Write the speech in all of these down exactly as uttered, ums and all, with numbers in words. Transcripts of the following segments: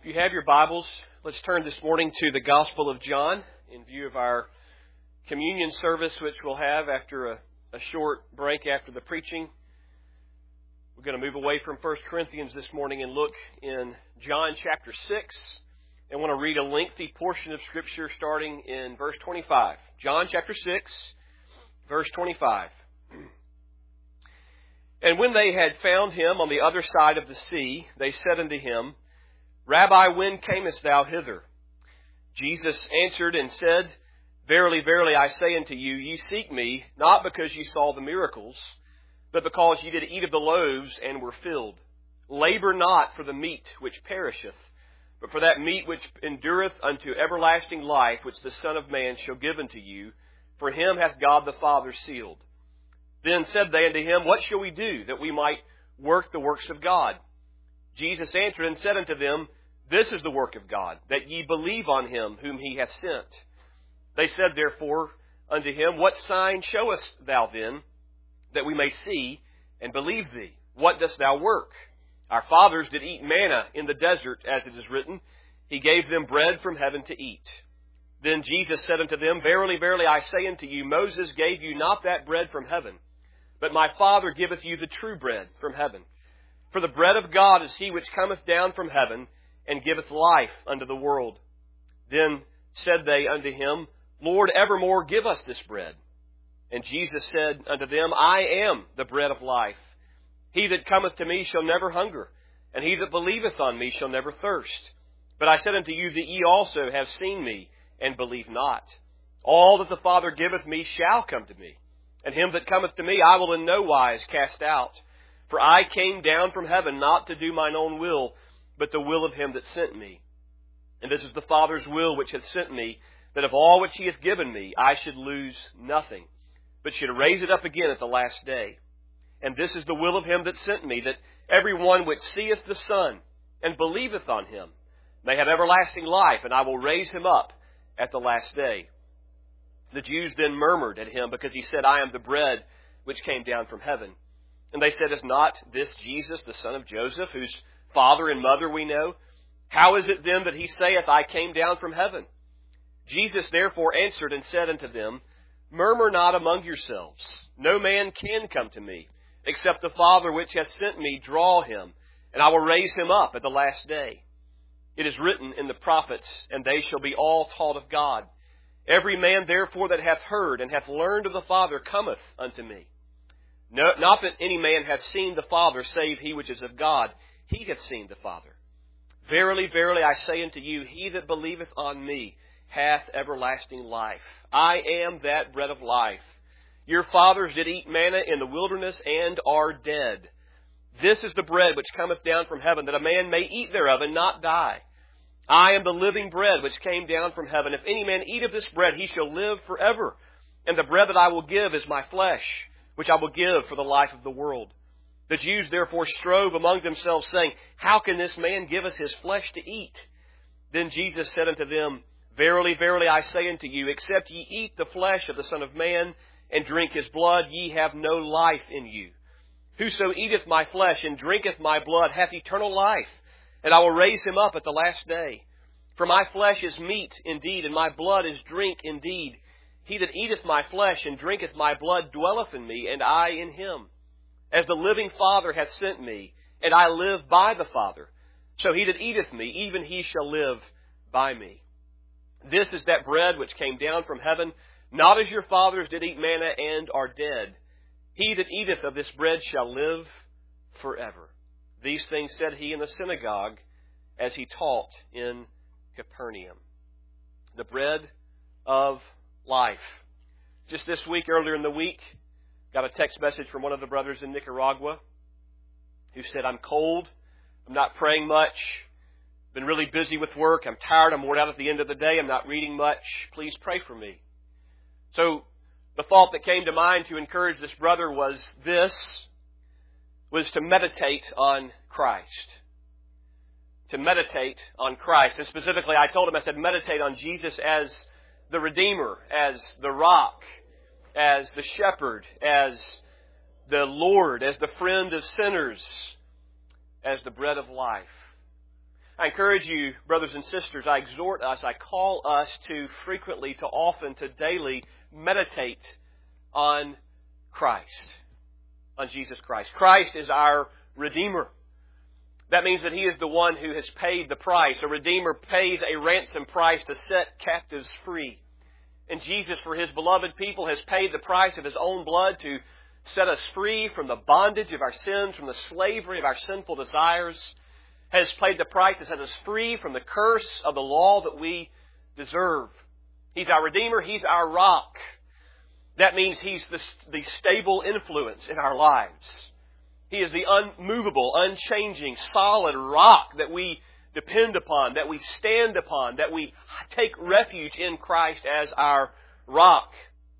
If you have your Bibles, let's turn this morning to the Gospel of John in view of our communion service, which we'll have after a, a short break after the preaching. We're going to move away from First Corinthians this morning and look in John chapter six. And want to read a lengthy portion of Scripture starting in verse twenty-five. John chapter six, verse twenty-five. And when they had found him on the other side of the sea, they said unto him, Rabbi, when camest thou hither? Jesus answered and said, Verily, verily, I say unto you, ye seek me, not because ye saw the miracles, but because ye did eat of the loaves and were filled. Labor not for the meat which perisheth, but for that meat which endureth unto everlasting life, which the Son of Man shall give unto you. For him hath God the Father sealed. Then said they unto him, What shall we do, that we might work the works of God? Jesus answered and said unto them, This is the work of God, that ye believe on him whom he hath sent. They said therefore unto him, What sign showest thou then, that we may see and believe thee? What dost thou work? Our fathers did eat manna in the desert, as it is written, He gave them bread from heaven to eat. Then Jesus said unto them, Verily, verily, I say unto you, Moses gave you not that bread from heaven, but my Father giveth you the true bread from heaven. For the bread of God is he which cometh down from heaven, and giveth life unto the world. Then said they unto him, Lord, evermore give us this bread. And Jesus said unto them, I am the bread of life. He that cometh to me shall never hunger, and he that believeth on me shall never thirst. But I said unto you that ye also have seen me, and believe not. All that the Father giveth me shall come to me, and him that cometh to me I will in no wise cast out. For I came down from heaven not to do mine own will, but the will of him that sent me. And this is the Father's will which hath sent me, that of all which he hath given me I should lose nothing, but should raise it up again at the last day. And this is the will of him that sent me, that every one which seeth the Son, and believeth on him, may have everlasting life, and I will raise him up at the last day. The Jews then murmured at him, because he said, I am the bread which came down from heaven. And they said, Is not this Jesus, the son of Joseph, whose father and mother we know? How is it then that he saith, I came down from heaven? Jesus therefore answered and said unto them, Murmur not among yourselves. No man can come to me, except the Father which hath sent me draw him, and I will raise him up at the last day. It is written in the prophets, and they shall be all taught of God. Every man therefore that hath heard and hath learned of the Father cometh unto me. No, not that any man hath seen the Father, save he which is of God. He hath seen the Father. Verily, verily, I say unto you, he that believeth on me hath everlasting life. I am that bread of life. Your fathers did eat manna in the wilderness and are dead. This is the bread which cometh down from heaven, that a man may eat thereof and not die. I am the living bread which came down from heaven. If any man eat of this bread, he shall live forever. And the bread that I will give is my flesh, which I will give for the life of the world. The Jews therefore strove among themselves, saying, How can this man give us his flesh to eat? Then Jesus said unto them, Verily, verily, I say unto you, except ye eat the flesh of the Son of Man, and drink his blood, ye have no life in you. Whoso eateth my flesh and drinketh my blood hath eternal life, and I will raise him up at the last day. For my flesh is meat indeed, and my blood is drink indeed. He that eateth my flesh and drinketh my blood dwelleth in me, and I in him. As the living Father hath sent me, and I live by the Father, so he that eateth me, even he shall live by me. This is that bread which came down from heaven, not as your fathers did eat manna and are dead. He that eateth of this bread shall live forever. These things said he in the synagogue, as he taught in Capernaum. The bread of life. Just this week, earlier in the week, got a text message from one of the brothers in Nicaragua who said, I'm cold, I'm not praying much, been really busy with work, I'm tired, I'm worn out at the end of the day, I'm not reading much, please pray for me. So the thought that came to mind to encourage this brother was this, was to meditate on Christ. To meditate on Christ. And specifically, I told him, I said, meditate on Jesus as the Redeemer, as the rock, as the shepherd, as the Lord, as the friend of sinners, as the bread of life. I encourage you, brothers and sisters, I exhort us, I call us to frequently, to often, to daily meditate on Christ, on Jesus Christ. Christ is our Redeemer. That means that He is the one who has paid the price. A Redeemer pays a ransom price to set captives free. And Jesus, for His beloved people, has paid the price of His own blood to set us free from the bondage of our sins, from the slavery of our sinful desires, has paid the price to set us free from the curse of the law that we deserve. He's our Redeemer. He's our rock. That means He's the, the stable influence in our lives. He is the unmovable, unchanging, solid rock that we depend upon, that we stand upon, that we take refuge in Christ as our rock.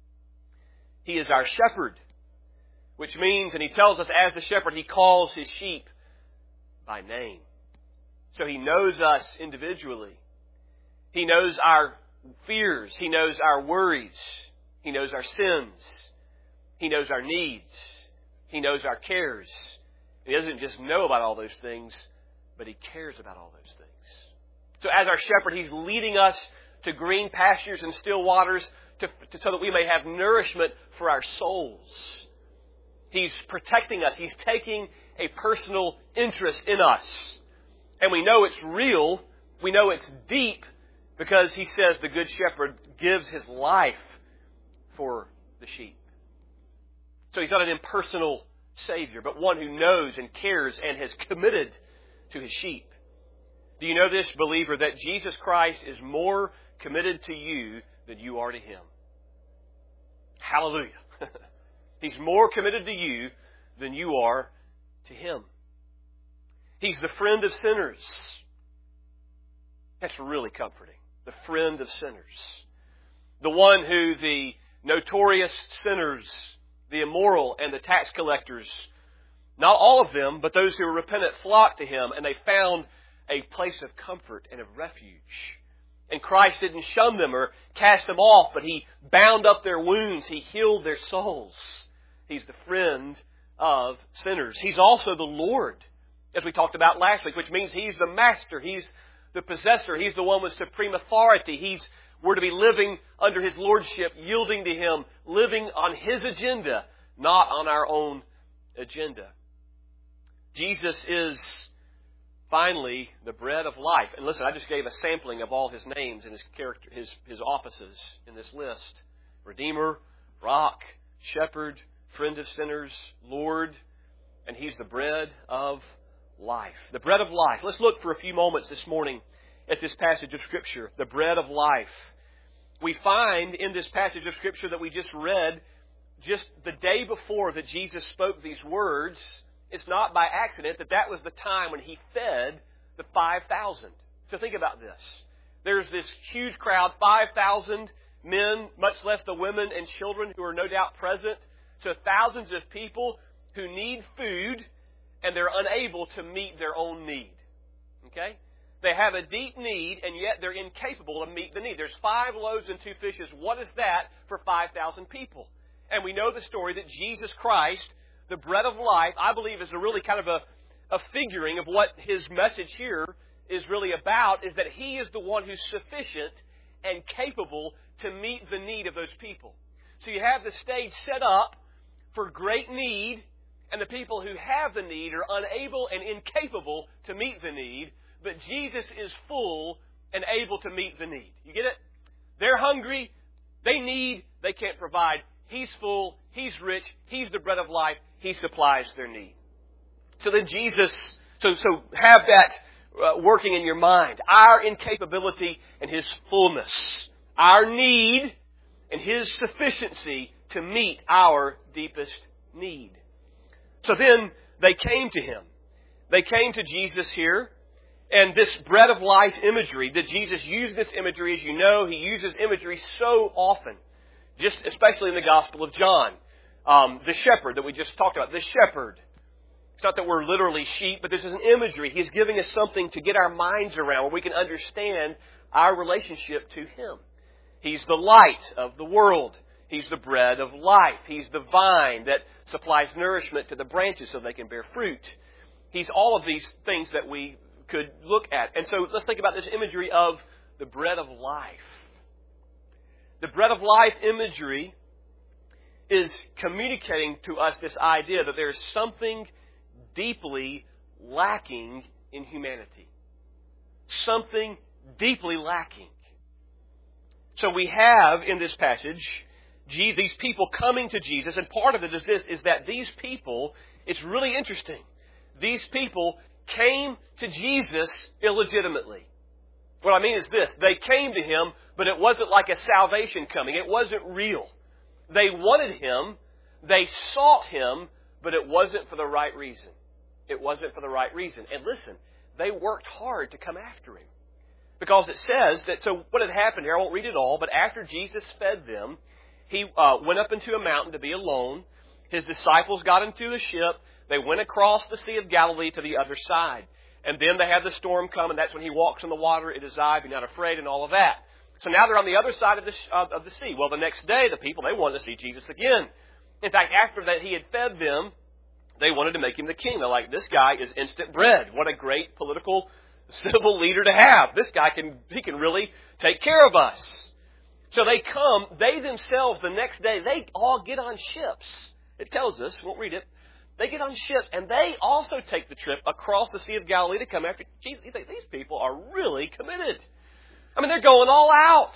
He is our shepherd, which means, and He tells us as the shepherd, He calls His sheep by name. So He knows us individually. He knows our fears. He knows our worries. He knows our sins. He knows our needs. He knows our cares. He doesn't just know about all those things, but He cares about all those things. So as our shepherd, He's leading us to green pastures and still waters to, to, so that we may have nourishment for our souls. He's protecting us. He's taking a personal interest in us. And we know it's real. We know it's deep because He says the Good Shepherd gives His life for the sheep. So He's not an impersonal Savior, but one who knows and cares and has committed to His sheep. Do you know this, believer, that Jesus Christ is more committed to you than you are to Him? Hallelujah. He's more committed to you than you are to Him. He's the friend of sinners. That's really comforting. The friend of sinners. The one who the notorious sinners, the immoral and the tax collectors, not all of them, but those who were repentant, flocked to Him, and they found a place of comfort and of refuge. And Christ didn't shun them or cast them off, but He bound up their wounds. He healed their souls. He's the friend of sinners. He's also the Lord, as we talked about last week, which means He's the master. He's the possessor. He's the one with supreme authority. He's We're to be living under His lordship, yielding to Him, living on His agenda, not on our own agenda. Jesus is finally the bread of life. And listen, I just gave a sampling of all His names and His character, His, His offices in this list. Redeemer, Rock, Shepherd, Friend of sinners, Lord, and He's the bread of life. The bread of life. Let's look for a few moments this morning at this passage of Scripture, the bread of life. We find in this passage of Scripture that we just read, just the day before that Jesus spoke these words, it's not by accident that that was the time when He fed the five thousand. So think about this. There's this huge crowd, five thousand men, much less the women and children who are no doubt present. So thousands of people who need food and they're unable to meet their own need. Okay? They have a deep need, and yet they're incapable of meeting the need. There's five loaves and two fishes. What is that for five thousand people? And we know the story that Jesus Christ, the bread of life, I believe is a really kind of a, a figuring of what His message here is really about, is that He is the one who's sufficient and capable to meet the need of those people. So you have the stage set up for great need, and the people who have the need are unable and incapable to meet the need. But Jesus is full and able to meet the need. You get it? They're hungry. They need. They can't provide. He's full. He's rich. He's the bread of life. He supplies their need. So then Jesus, so, so have that uh, working in your mind. Our incapability and His fullness. Our need and His sufficiency to meet our deepest need. So then they came to Him. They came to Jesus here. And this bread of life imagery, that Jesus used this imagery, as you know, He uses imagery so often, just especially in the Gospel of John. Um, the shepherd that we just talked about, the shepherd. It's not that we're literally sheep, but this is an imagery. He's giving us something to get our minds around where we can understand our relationship to Him. He's the light of the world. He's the bread of life. He's the vine that supplies nourishment to the branches so they can bear fruit. He's all of these things that we could look at. And so let's think about this imagery of the bread of life. The bread of life imagery is communicating to us this idea that there is something deeply lacking in humanity. Something deeply lacking. So we have in this passage these people coming to Jesus, and part of it is this, is that these people, it's really interesting, these people came to Jesus illegitimately. What I mean is this, they came to Him, but it wasn't like a salvation coming. It wasn't real. They wanted Him, they sought Him, but it wasn't for the right reason. It wasn't for the right reason. And listen, they worked hard to come after Him. Because it says that, so what had happened here, I won't read it all, but after Jesus fed them, He uh, went up into a mountain to be alone. His disciples got into a ship. They went across the Sea of Galilee to the other side. And then they had the storm come, and that's when He walks on the water. It is I, be not afraid, and all of that. So now they're on the other side of the, uh, of the sea. Well, the next day, the people, they wanted to see Jesus again. In fact, after that He had fed them, they wanted to make Him the king. They're like, this guy is instant bread. What a great political, civil leader to have. This guy can, he can really take care of us. So they come, they themselves, the next day, they all get on ships. It tells us, won't read it. They get on ships, and they also take the trip across the Sea of Galilee to come after Jesus. You think, these people are really committed. I mean, they're going all out.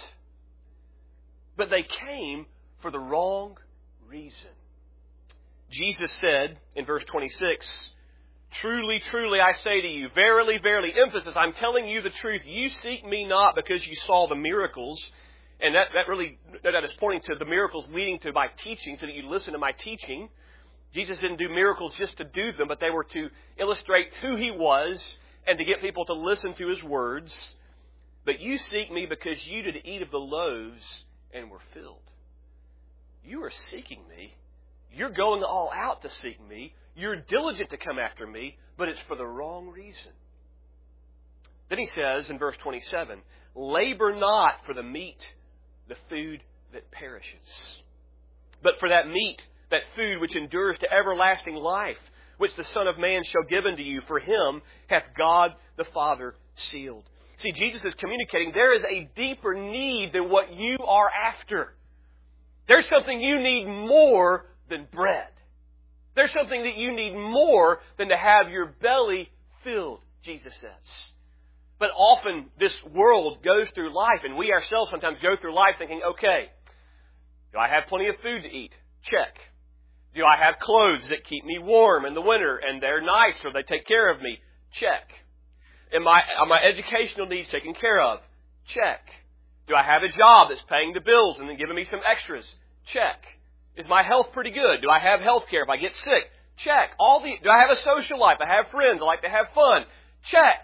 But they came for the wrong reason. Jesus said in verse twenty-six, truly, truly, I say to you, verily, verily, emphasis, I'm telling you the truth. You seek me not because you saw the miracles. And that, that really, that is pointing to the miracles leading to my teaching, so that you listen to my teaching. Jesus didn't do miracles just to do them, but they were to illustrate who He was and to get people to listen to His words. But you seek me because you did eat of the loaves and were filled. You are seeking me. You're going all out to seek me. You're diligent to come after me, but it's for the wrong reason. Then He says in verse twenty-seven, labor not for the meat, the food that perishes, but for that meat, that food which endures to everlasting life, which the Son of Man shall give unto you. For Him hath God the Father sealed. See, Jesus is communicating there is a deeper need than what you are after. There's something you need more than bread. There's something that you need more than to have your belly filled, Jesus says. But often this world goes through life, and we ourselves sometimes go through life thinking, okay, do I have plenty of food to eat? Check. Do I have clothes that keep me warm in the winter and they're nice or they take care of me? Check. Am I, are my educational needs taken care of? Check. Do I have a job that's paying the bills and then giving me some extras? Check. Is my health pretty good? Do I have health care if I get sick? Check. All the, do I have a social life? I have friends. I like to have fun. Check.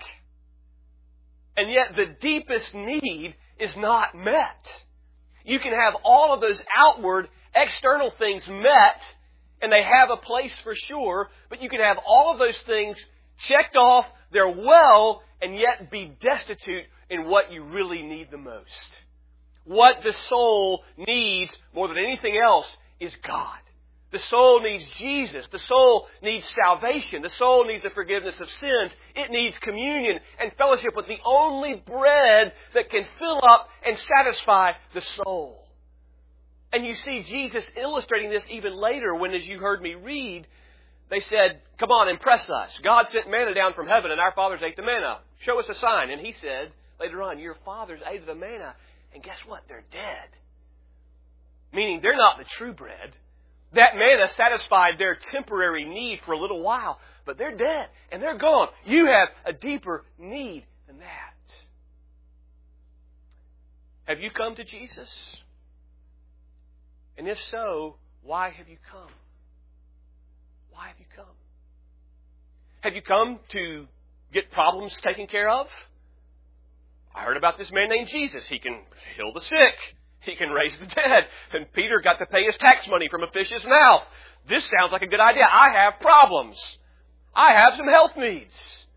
And yet the deepest need is not met. You can have all of those outward, external things met, and they have a place for sure, but you can have all of those things checked off, they're well, and yet be destitute in what you really need the most. What the soul needs more than anything else is God. The soul needs Jesus. The soul needs salvation. The soul needs the forgiveness of sins. It needs communion and fellowship with the only bread that can fill up and satisfy the soul. And you see Jesus illustrating this even later when, as you heard me read, they said, come on, impress us. God sent manna down from heaven and our fathers ate the manna. Show us a sign. And He said later on, your fathers ate the manna and guess what? They're dead. Meaning they're not the true bread. That manna satisfied their temporary need for a little while, but they're dead and they're gone. You have a deeper need than that. Have you come to Jesus? And if so, why have you come? Why have you come? Have you come to get problems taken care of? I heard about this man named Jesus. He can heal the sick. He can raise the dead. And Peter got to pay his tax money from a fish's mouth. This sounds like a good idea. I have problems. I have some health needs.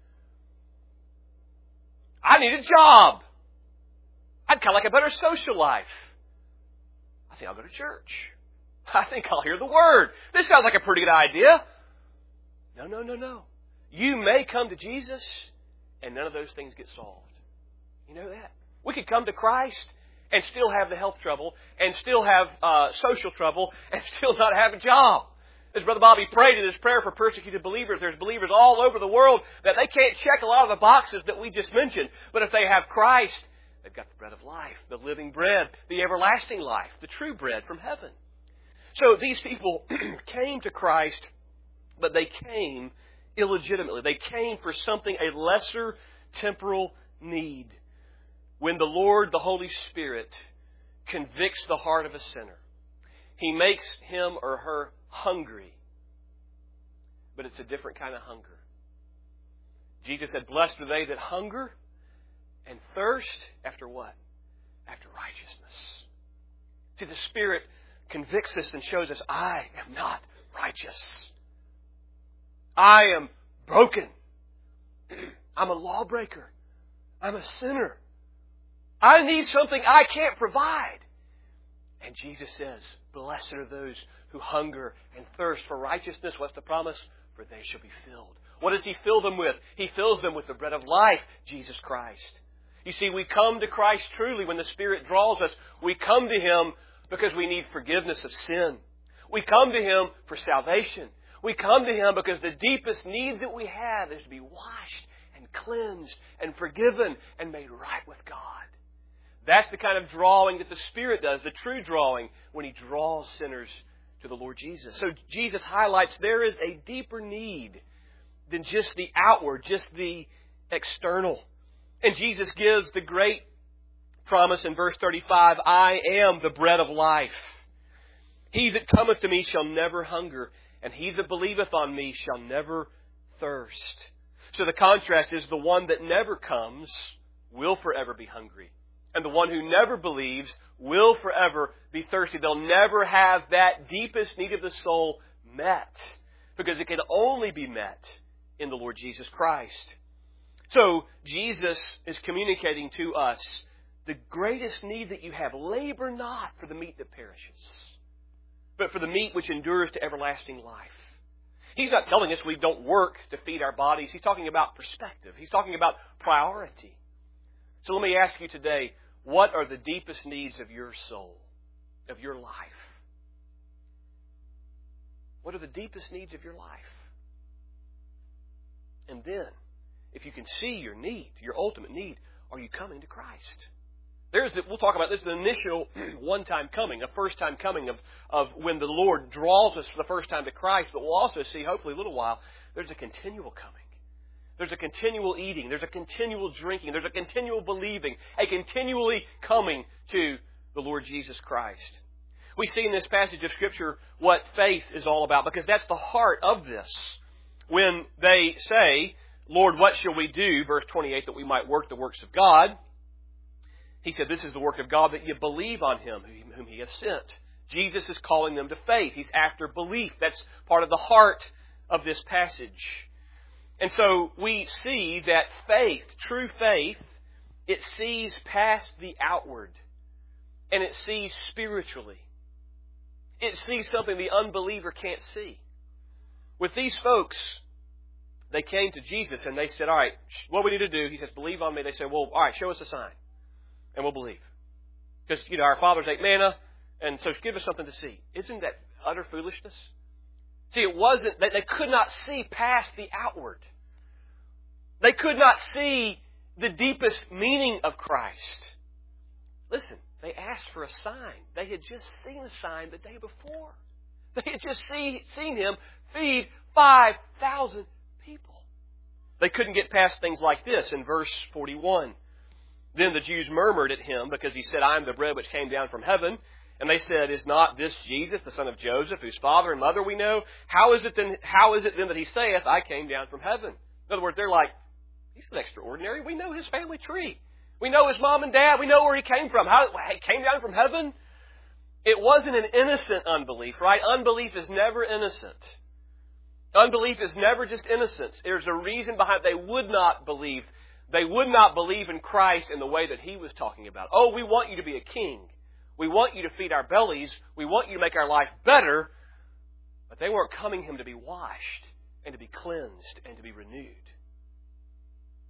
I need a job. I'd kind of like a better social life. I think I'll go to church. I think I'll hear the Word. This sounds like a pretty good idea. No, no, no, no. You may come to Jesus and none of those things get solved. You know that? We could come to Christ and still have the health trouble, and still have uh, social trouble, and still not have a job. As Brother Bobby prayed in his prayer for persecuted believers, there's believers all over the world that they can't check a lot of the boxes that we just mentioned. But if they have Christ, they've got the bread of life, the living bread, the everlasting life, the true bread from heaven. So these people came to Christ, but they came illegitimately. They came for something, a lesser temporal need. When the Lord, the Holy Spirit, convicts the heart of a sinner, He makes him or her hungry. But it's a different kind of hunger. Jesus said, blessed are they that hunger and thirst after what? After righteousness. See, the Spirit convicts us and shows us, I am not righteous. I am broken. I'm a lawbreaker. I'm a sinner. I need something I can't provide. And Jesus says, blessed are those who hunger and thirst for righteousness. What's the promise? For they shall be filled. What does He fill them with? He fills them with the bread of life, Jesus Christ. You see, we come to Christ truly when the Spirit draws us. We come to Him because we need forgiveness of sin. We come to Him for salvation. We come to Him because the deepest need that we have is to be washed and cleansed and forgiven and made right with God. That's the kind of drawing that the Spirit does, the true drawing, when He draws sinners to the Lord Jesus. So Jesus highlights there is a deeper need than just the outward, just the external. And Jesus gives the great promise in verse thirty-five, I am the bread of life. He that cometh to me shall never hunger, and he that believeth on me shall never thirst. So the contrast is the one that never comes will forever be hungry. And the one who never believes will forever be thirsty. They'll never have that deepest need of the soul met, because it can only be met in the Lord Jesus Christ. So Jesus is communicating to us the greatest need that you have. Labor not for the meat that perishes, but for the meat which endures to everlasting life. He's not telling us we don't work to feed our bodies. He's talking about perspective. He's talking about priority. So let me ask you today, what are the deepest needs of your soul, of your life? What are the deepest needs of your life? And then, if you can see your need, your ultimate need, are you coming to Christ? There's the, we'll talk about this, the initial one-time coming, a first-time coming of, of when the Lord draws us for the first time to Christ. But we'll also see, hopefully a little while, there's a continual coming. There's a continual eating. There's a continual drinking. There's a continual believing. A continually coming to the Lord Jesus Christ. We see in this passage of Scripture what faith is all about, because that's the heart of this. When they say, Lord, what shall we do? Verse twenty-eight, that we might work the works of God. He said, this is the work of God, that you believe on Him whom He has sent. Jesus is calling them to faith. He's after belief. That's part of the heart of this passage. And so we see that faith, true faith, it sees past the outward. And it sees spiritually. It sees something the unbeliever can't see. With these folks, they came to Jesus and they said, all right, what do we need to do? He says, believe on me. They said, well, all right, show us a sign. And we'll believe. Because, you know, our fathers ate manna, and so give us something to see. Isn't that utter foolishness? See, it wasn't, they, they could not see past the outward. They could not see the deepest meaning of Christ. Listen, they asked for a sign. They had just seen a sign the day before. They had just see, seen Him feed five thousand people. They couldn't get past things like this in verse forty-one. Then the Jews murmured at Him because He said, I am the bread which came down from heaven. And they said, is not this Jesus, the son of Joseph, whose father and mother we know? How is it then, how is it then that He saith, I came down from heaven? In other words, they're like, He's an extraordinary. We know His family tree. We know His mom and dad. We know where He came from. How He came down from heaven? It wasn't an innocent unbelief, right? Unbelief is never innocent. Unbelief is never just innocence. There's a reason behind it. They would not believe. They would not believe in Christ in the way that He was talking about. Oh, we want you to be a king. We want you to feed our bellies. We want you to make our life better. But they weren't coming Him to be washed and to be cleansed and to be renewed.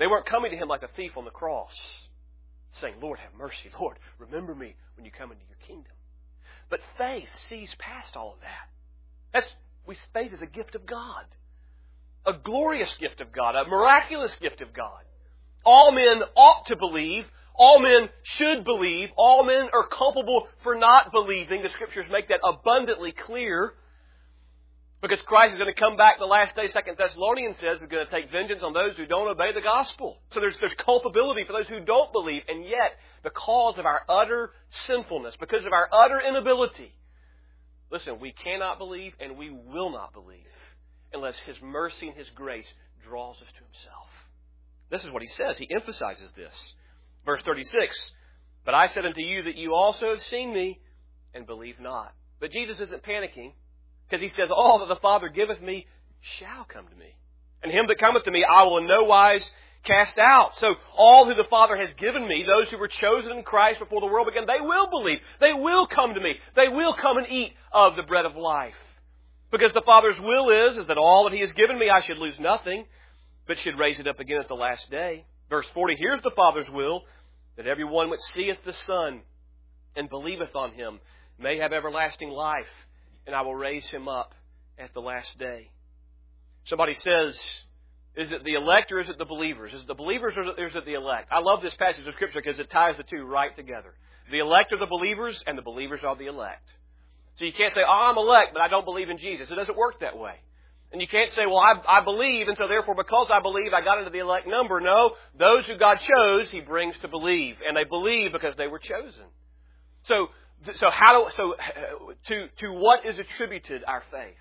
They weren't coming to Him like a thief on the cross, saying, Lord, have mercy. Lord, remember me when you come into your kingdom. But faith sees past all of that. That's, we, faith is a gift of God. A glorious gift of God. A miraculous gift of God. All men ought to believe. All men should believe. All men are culpable for not believing. The Scriptures make that abundantly clear. Because Christ is going to come back the last day, Second Thessalonians says, is going to take vengeance on those who don't obey the gospel. So there's, there's culpability for those who don't believe. And yet, because of our utter sinfulness, because of our utter inability, listen, we cannot believe and we will not believe unless His mercy and His grace draws us to Himself. This is what He says. He emphasizes this. Verse thirty-six, but I said unto you that you also have seen me and believe not. But Jesus isn't panicking because He says, all that the Father giveth me shall come to me. And him that cometh to me I will in no wise cast out. So all who the Father has given me, those who were chosen in Christ before the world began, they will believe. They will come to me. They will come and eat of the bread of life. Because the Father's will is, is that all that He has given me I should lose nothing, but should raise it up again at the last day. Verse forty, here's the Father's will, that every one which seeth the Son and believeth on Him may have everlasting life, and I will raise him up at the last day. Somebody says, is it the elect or is it the believers? Is it the believers or is it the elect? I love this passage of Scripture because it ties the two right together. The elect are the believers and the believers are the elect. So you can't say, oh, I'm elect, but I don't believe in Jesus. It doesn't work that way. And you can't say, well, I, I believe, and so therefore because I believe, I got into the elect number. No, those who God chose, He brings to believe. And they believe because they were chosen. So, so how do, so to, to what is attributed our faith?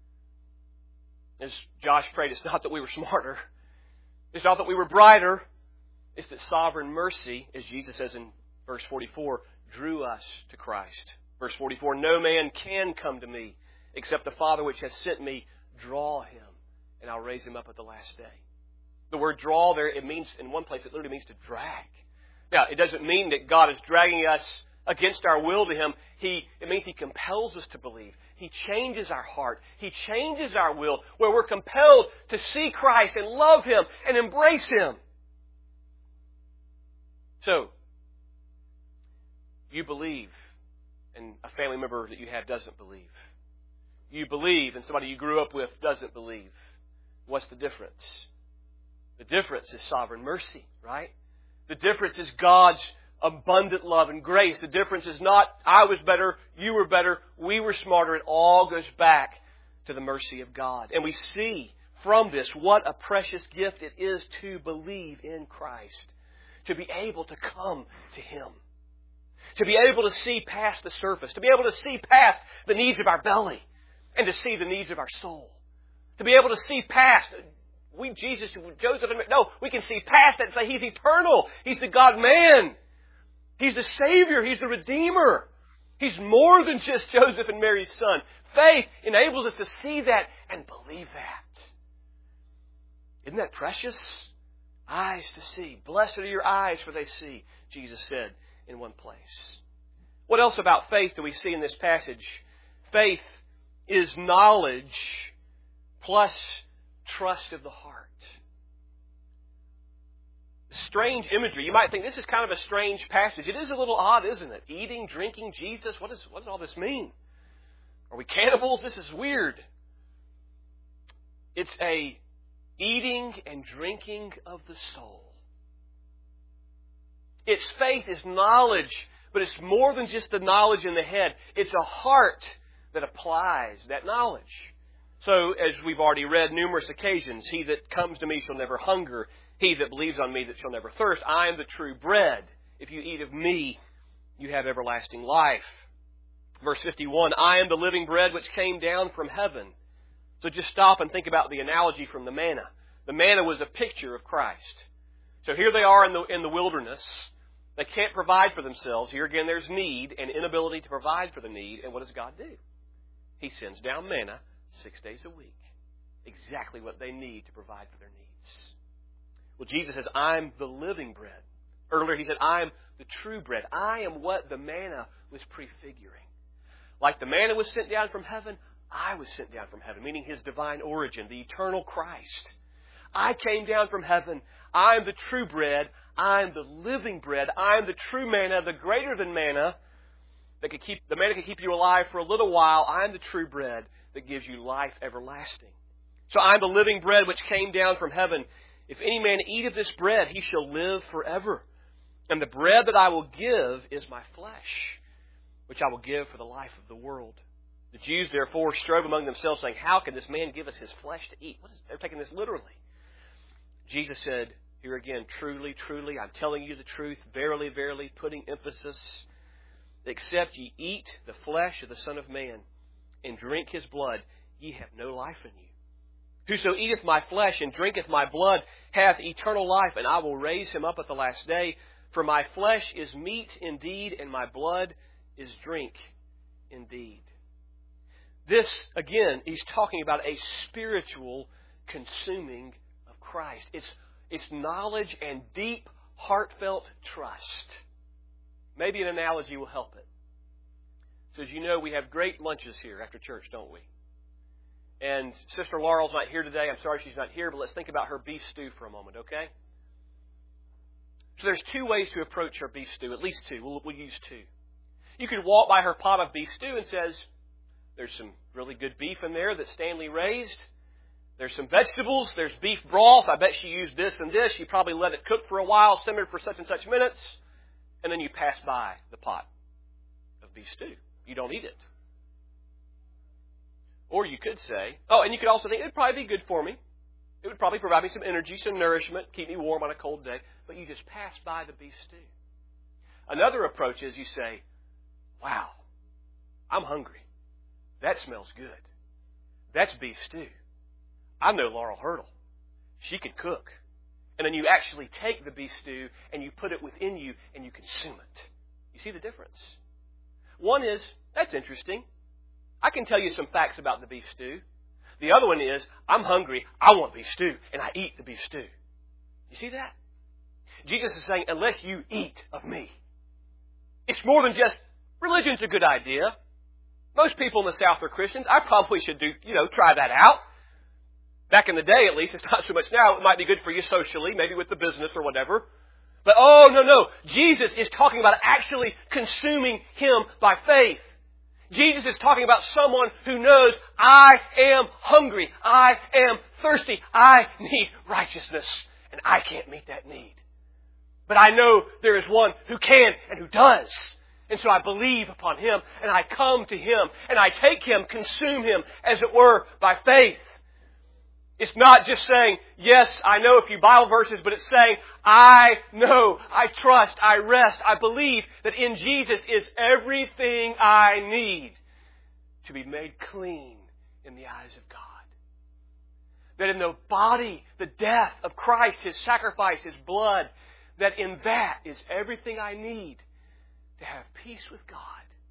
As Josh prayed, it's not that we were smarter. It's not that we were brighter. It's that sovereign mercy, as Jesus says in verse forty-four, drew us to Christ. Verse forty-four, no man can come to me except the Father which has sent me draw him, and I'll raise him up at the last day. The word draw there, it means, in one place, it literally means to drag. Now, it doesn't mean that God is dragging us against our will to Him. He, it means He compels us to believe. He changes our heart. He changes our will, where we're compelled to see Christ and love Him and embrace Him. So, you believe, and a family member that you have doesn't believe. You believe, and somebody you grew up with doesn't believe. What's the difference? The difference is sovereign mercy, right? The difference is God's abundant love and grace. The difference is not, I was better, you were better, we were smarter. It all goes back to the mercy of God. And we see from this what a precious gift it is to believe in Christ. To be able to come to Him. To be able to see past the surface. To be able to see past the needs of our belly. And to see the needs of our soul. To be able to see past, we, Jesus, Joseph, and no, we can see past that and say He's eternal. He's the God-man. He's the Savior. He's the Redeemer. He's more than just Joseph and Mary's son. Faith enables us to see that and believe that. Isn't that precious? Eyes to see. Blessed are your eyes, for they see, Jesus said in one place. What else about faith do we see in this passage? Faith is knowledge plus trust of the heart. Strange imagery. You might think this is kind of a strange passage. It is a little odd, isn't it? Eating, drinking, Jesus. What, is, what does all this mean? Are we cannibals? This is weird. It's a eating and drinking of the soul. Its faith is knowledge, but it's more than just the knowledge in the head. It's a heart that applies that knowledge. So, as we've already read numerous occasions, He that comes to me shall never hunger. He that believes on me that shall never thirst. I am the true bread. If you eat of me, you have everlasting life. Verse fifty-one, I am the living bread which came down from heaven. So just stop and think about the analogy from the manna. The manna was a picture of Christ. So here they are in the, in the wilderness. They can't provide for themselves. Here again there's need and inability to provide for the need. And what does God do? He sends down manna six days a week. Exactly what they need to provide for their needs. Well, Jesus says, I'm the living bread. Earlier He said, I'm the true bread. I am what the manna was prefiguring. Like the manna was sent down from heaven, I was sent down from heaven, meaning His divine origin, the eternal Christ. I came down from heaven. I'm the true bread. I'm the living bread. I'm the true manna, the greater than manna that could keep, the manna can keep you alive for a little while. I'm the true bread that gives you life everlasting. So I'm the living bread which came down from heaven. If any man eat of this bread, he shall live forever. And the bread that I will give is my flesh, which I will give for the life of the world. The Jews, therefore, strove among themselves, saying, how can this man give us his flesh to eat? What is, they're taking this literally. Jesus said, here again, truly, truly, I'm telling you the truth, verily, verily, putting emphasis, except ye eat the flesh of the Son of Man and drink his blood, ye have no life in you. Whoso eateth my flesh and drinketh my blood hath eternal life, and I will raise him up at the last day. For my flesh is meat indeed, and my blood is drink indeed. This, again, he's talking about a spiritual consuming of Christ. It's, it's knowledge and deep, heartfelt trust. Maybe an analogy will help it. So as you know, we have great lunches here after church, don't we? And Sister Laurel's not here today. I'm sorry she's not here, but let's think about her beef stew for a moment, okay? So there's two ways to approach her beef stew, at least two. We'll, we'll use two. You could walk by her pot of beef stew and says, there's some really good beef in there that Stanley raised. There's some vegetables. There's beef broth. I bet she used this and this. She probably let it cook for a while, simmered for such and such minutes. And then you pass by the pot of beef stew. You don't eat it. Or you could say, oh, and you could also think, it would probably be good for me. It would probably provide me some energy, some nourishment, keep me warm on a cold day. But you just pass by the beef stew. Another approach is you say, wow, I'm hungry. That smells good. That's beef stew. I know Laurel Hurdle. She can cook. And then you actually take the beef stew and you put it within you and you consume it. You see the difference? One is, that's interesting. I can tell you some facts about the beef stew. The other one is, I'm hungry, I want beef stew, and I eat the beef stew. You see that? Jesus is saying, unless you eat of me. It's more than just, religion's a good idea. Most people in the South are Christians. I probably should do, you know, try that out. Back in the day, at least, it's not so much now. It might be good for you socially, maybe with the business or whatever. But oh, no, no. Jesus is talking about actually consuming Him by faith. Jesus is talking about someone who knows, I am hungry, I am thirsty, I need righteousness, and I can't meet that need. But I know there is one who can and who does. And so I believe upon Him, and I come to Him, and I take Him, consume Him, as it were, by faith. It's not just saying, yes, I know a few Bible verses, but it's saying, I know, I trust, I rest, I believe that in Jesus is everything I need to be made clean in the eyes of God. That in the body, the death of Christ, His sacrifice, His blood, that in that is everything I need to have peace with God,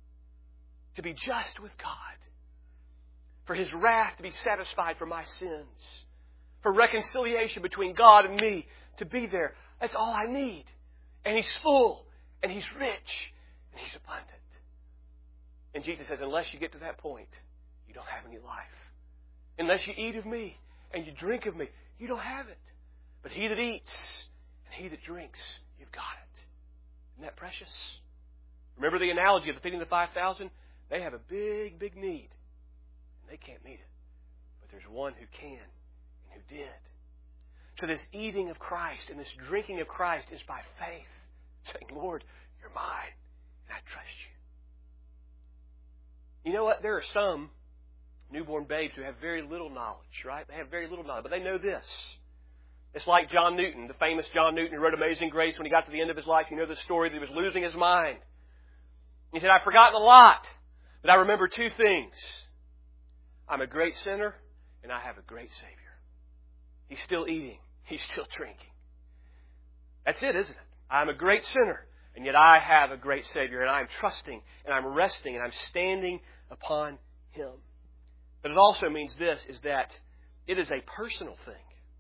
to be just with God, for His wrath to be satisfied for my sins, for reconciliation between God and me to be there. That's all I need. And He's full, and He's rich, and He's abundant. And Jesus says, unless you get to that point, you don't have any life. Unless you eat of me and you drink of me, you don't have it. But he that eats and he that drinks, you've got it. Isn't that precious? Remember the analogy of the feeding the five thousand? They have a big, big need. And they can't meet it. But there's one who can and who did. So this eating of Christ and this drinking of Christ is by faith. Saying, Lord, you're mine, and I trust you. You know what? There are some newborn babes who have very little knowledge, right? They have very little knowledge, but they know this. It's like John Newton, the famous John Newton who wrote Amazing Grace. When he got to the end of his life, you know the story that he was losing his mind. He said, I've forgotten a lot, but I remember two things. I'm a great sinner, and I have a great Savior. He's still eating. He's still drinking. That's it, isn't it? I'm a great sinner, and yet I have a great Savior, and I'm trusting, and I'm resting, and I'm standing upon Him. But it also means this, is that it is a personal thing.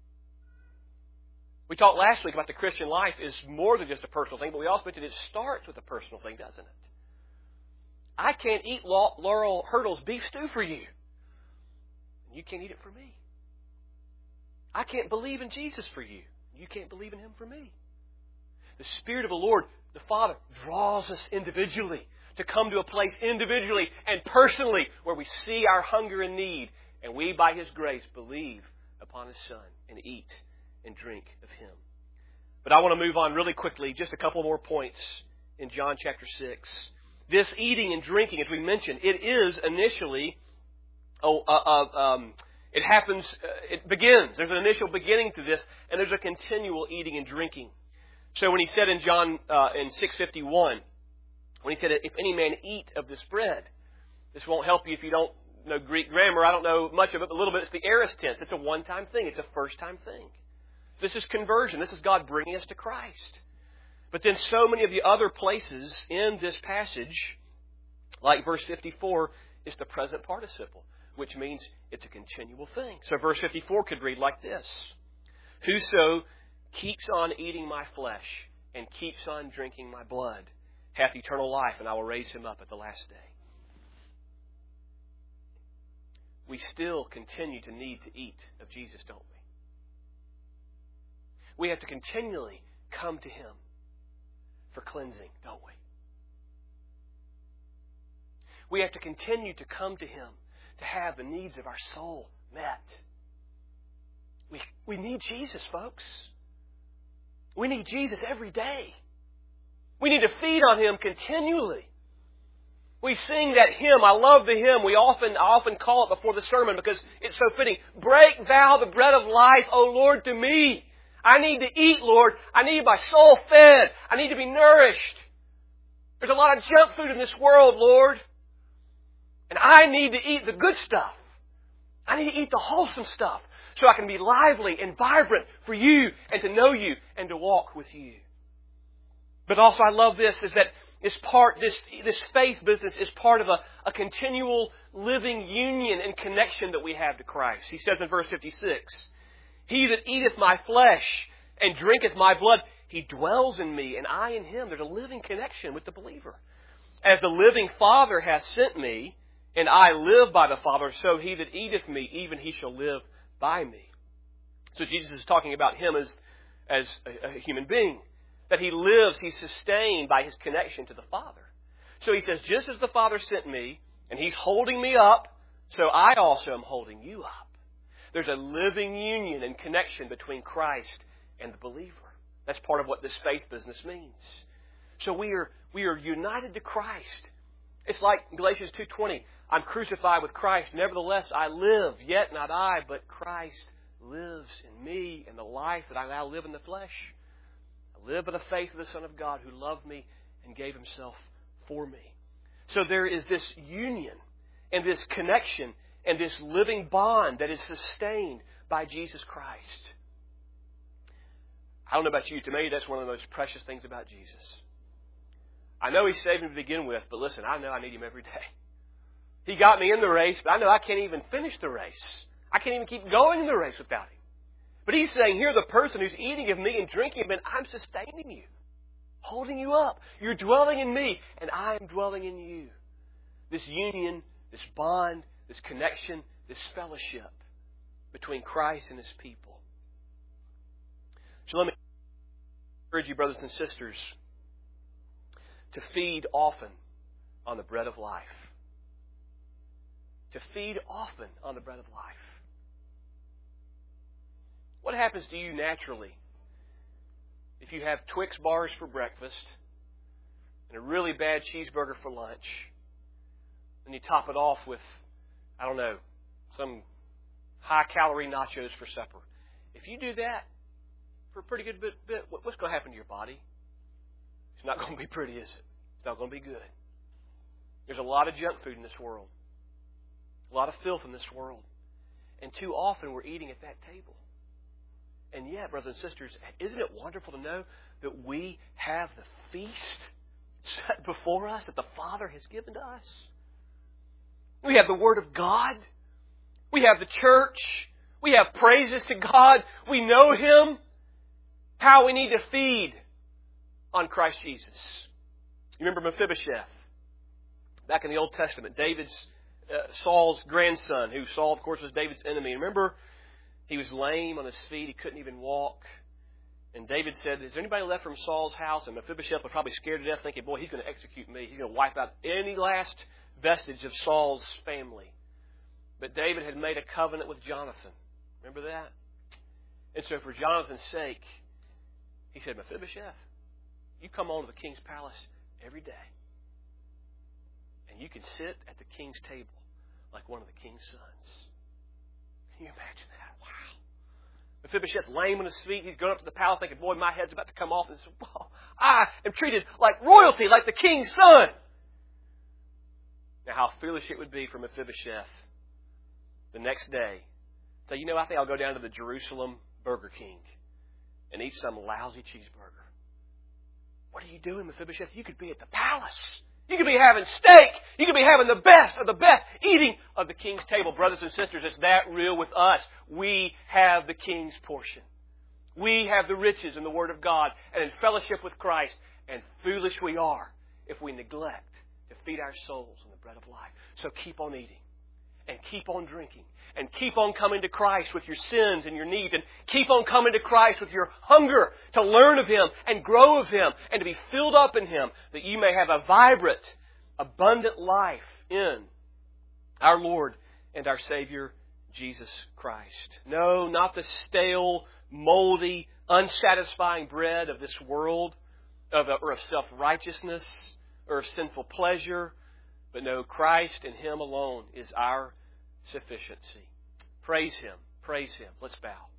We talked last week about the Christian life is more than just a personal thing, but we also mentioned it starts with a personal thing, doesn't it? I can't eat Laurel Hurdle's beef stew for you. And you can't eat it for me. I can't believe in Jesus for you. You can't believe in Him for me. The Spirit of the Lord, the Father, draws us individually to come to a place individually and personally where we see our hunger and need, and we, by His grace, believe upon His Son and eat and drink of Him. But I want to move on really quickly, just a couple more points in John chapter six. This eating and drinking, as we mentioned, it is initially, oh, uh, uh, um, it happens, uh, it begins. There's an initial beginning to this, and there's a continual eating and drinking. So when He said in John uh, in six fifty-one, when He said, if any man eat of this bread, this won't help you if you don't know Greek grammar. I don't know much of it, but a little bit. It's the aorist tense. It's a one-time thing. It's a first-time thing. This is conversion. This is God bringing us to Christ. But then so many of the other places in this passage, like verse fifty-four, is the present participle, which means it's a continual thing. So verse fifty-four could read like this. Whoso keeps on eating my flesh and keeps on drinking my blood hath eternal life, and I will raise him up at the last day. We still continue to need to eat of Jesus, don't we? We have to continually come to Him for cleansing, don't we? We have to continue to come to Him to have the needs of our soul met. We, we need Jesus, folks. We need Jesus every day. We need to feed on Him continually. We sing that hymn. I love the hymn. We often, I often call it before the sermon because it's so fitting. Break thou the bread of life, O Lord, to me. I need to eat, Lord. I need my soul fed. I need to be nourished. There's a lot of junk food in this world, Lord. And I need to eat the good stuff. I need to eat the wholesome stuff so I can be lively and vibrant for You and to know You and to walk with You. But also I love this, is that this part, this, this faith business is part of a, a continual living union and connection that we have to Christ. He says in verse fifty-six, He that eateth my flesh and drinketh my blood, he dwells in me, and I in him. There's a living connection with the believer. As the living Father hath sent me, and I live by the Father, so he that eateth me, even he shall live by me. So Jesus is talking about Him as, as a, a human being. That He lives, He's sustained by His connection to the Father. So He says, just as the Father sent me, and He's holding me up, so I also am holding you up. There's a living union and connection between Christ and the believer. That's part of what this faith business means. So we are, we are united to Christ. It's like Galatians two twenty, I'm crucified with Christ, nevertheless I live, yet not I, but Christ lives in me, and the life that I now live in the flesh, I live by the faith of the Son of God who loved me and gave Himself for me. So there is this union and this connection and this living bond that is sustained by Jesus Christ. I don't know about you, to me that's one of the most precious things about Jesus. I know He saved me to begin with, but listen, I know I need Him every day. He got me in the race, but I know I can't even finish the race. I can't even keep going in the race without Him. But He's saying, here, the person who's eating of me and drinking of me, I'm sustaining you, holding you up. You're dwelling in me, and I am dwelling in you. This union, this bond, this connection, this fellowship between Christ and His people. So let me encourage you, brothers and sisters, to feed often on the bread of life. To feed often on the bread of life. What happens to you naturally if you have Twix bars for breakfast and a really bad cheeseburger for lunch, and you top it off with, I don't know, some high-calorie nachos for supper? If you do that for a pretty good bit, bit what's going to happen to your body? It's not going to be pretty, is it? It's not going to be good. There's a lot of junk food in this world. A lot of filth in this world. And too often we're eating at that table. And yet, brothers and sisters, isn't it wonderful to know that we have the feast set before us that the Father has given to us? We have the Word of God. We have the church. We have praises to God. We know Him. How we need to feed on Christ Jesus. You remember Mephibosheth? Back in the Old Testament, David's, uh, Saul's grandson, who Saul, of course, was David's enemy. Remember, he was lame on his feet. He couldn't even walk. And David said, is there anybody left from Saul's house? And Mephibosheth was probably scared to death, thinking, boy, he's going to execute me. He's going to wipe out any last vestige of Saul's family. But David had made a covenant with Jonathan. Remember that? And so for Jonathan's sake, he said, Mephibosheth, you come on to the king's palace every day. And you can sit at the king's table like one of the king's sons. Can you imagine that? Wow. Mephibosheth's lame on his feet. He's going up to the palace thinking, boy, my head's about to come off. And says, wow, I am treated like royalty, like the king's son. Now, how foolish it would be for Mephibosheth the next day. So, you know, I think I'll go down to the Jerusalem Burger King and eat some lousy cheeseburger. What are you doing, Mephibosheth? You could be at the palace. You could be having steak. You could be having the best of the best, eating of the king's table. Brothers and sisters, it's that real with us. We have the king's portion. We have the riches in the Word of God and in fellowship with Christ. And foolish we are if we neglect to feed our souls on the bread of life. So keep on eating and keep on drinking and keep on coming to Christ with your sins and your needs, and keep on coming to Christ with your hunger to learn of Him and grow of Him and to be filled up in Him, that you may have a vibrant, abundant life in our Lord and our Savior, Jesus Christ. No, not the stale, moldy, unsatisfying bread of this world, of, or of self-righteousness, or of sinful pleasure, but no, Christ and Him alone is our sufficiency. Praise Him. Praise Him. Let's bow.